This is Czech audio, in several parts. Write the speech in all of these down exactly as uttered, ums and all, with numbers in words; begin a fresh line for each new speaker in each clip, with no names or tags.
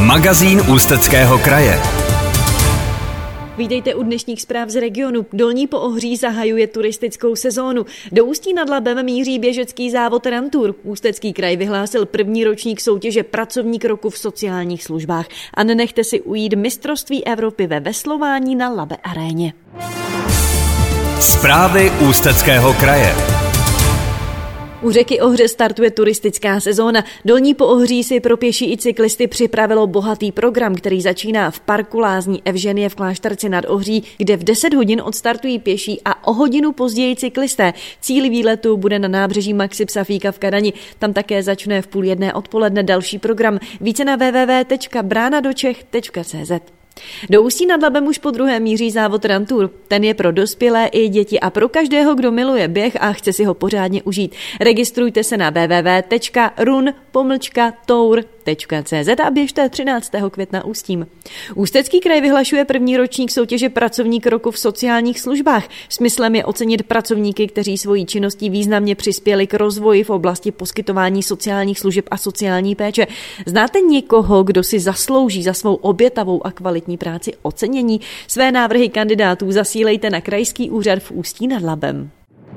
Magazín Ústeckého kraje.
Vítejte u dnešních zpráv z regionu. Dolní Poohří zahajuje turistickou sezónu. Do Ústí nad Labem míří běžecký závod Run Tour. Ústecký kraj vyhlásil první ročník soutěže Pracovník roku v sociálních službách. A nenechte si ujít mistrovství Evropy ve veslování na Labe aréně.
Zprávy Ústeckého kraje.
U řeky Ohře startuje turistická sezóna. Dolní Poohří si pro pěší i cyklisty připravilo bohatý program, který začíná v parku lázní Evženie v Klášterci nad Ohří, kde v deset hodin odstartují pěší a o hodinu později cyklisté. Cíl výletu bude na nábřeží Maxi Psafíka v Kadani. Tam také začne v půl jedné odpoledne další program. Více na w w w tečka brána do čech tečka c z. Do Ústí nad Labem už po druhé míří závod Run Tour. Ten je pro dospělé i děti a pro každého, kdo miluje běh a chce si ho pořádně užít. Registrujte se na w w w tečka run pomlčka tour tečka c z a běžte třináctého května Ústím. Ústecký kraj vyhlašuje první ročník soutěže Pracovník roku v sociálních službách. Smyslem je ocenit pracovníky, kteří svojí činností významně přispěli k rozvoji v oblasti poskytování sociálních služeb a sociální péče. Znáte někoho, kdo si zaslouží za svou obětavou a kvalitní práci ocenění? Své návrhy kandidátů zasílejte na Krajský úřad v Ústí nad Labem.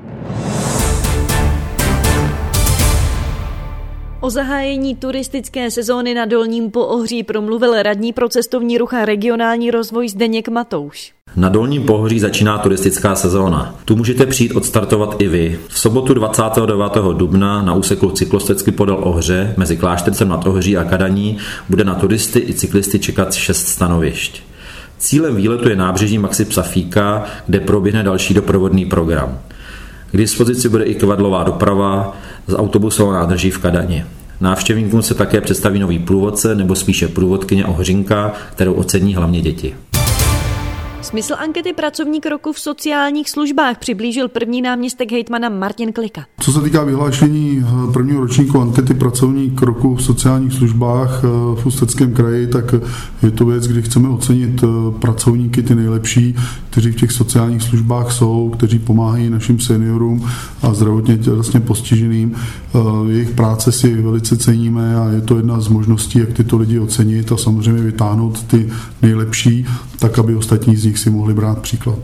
O zahájení turistické sezóny na Dolním Poohří promluvil radní pro cestovní ruch a regionální rozvoj Zdeněk Matouš.
Na Dolním Poohří začíná turistická sezóna. Tu můžete přijít odstartovat i vy. V sobotu dvacátého devátého dubna na úseku cyklostecky podél Ohře mezi Kláštercem nad Ohří a Kadaní bude na turisty i cyklisty čekat šest stanovišť. Cílem výletu je nábřeží Maxi Psafíka, kde proběhne další doprovodný program. K dispozici bude i kvadlová doprava z autobusovou nádrží v Kadani. Návštěvníkům se také představí nový průvodce nebo spíše průvodkyně Ohřinka, kterou ocení hlavně děti.
Smysl ankety Pracovník roku v sociálních službách přiblížil první náměstek hejtmana Martin Klika.
Co se týká vyhlášení prvního ročníku ankety Pracovník roku v sociálních službách v Ústeckém kraji, tak je to věc, kdy chceme ocenit pracovníky, ty nejlepší, kteří v těch sociálních službách jsou, kteří pomáhají našim seniorům a zdravotně vlastně postiženým. Jejich práce si velice ceníme a je to jedna z možností, jak tyto lidi ocenit a samozřejmě vytáhnout ty nejlepší, tak aby ostatní z nich si mohli brát příklad.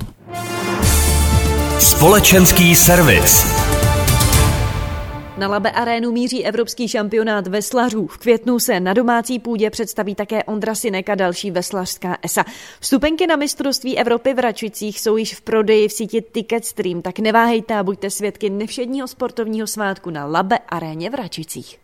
Společenský servis.
Na Labe arénu míří evropský šampionát veslařů. V květnu se na domácí půdě představí také Ondra Sinek a další veslařská esa. Vstupenky na mistrovství Evropy v Račicích jsou již v prodeji v síti Ticketstream, tak neváhejte a buďte svědky nevšedního sportovního svátku na Labe aréně v Račicích.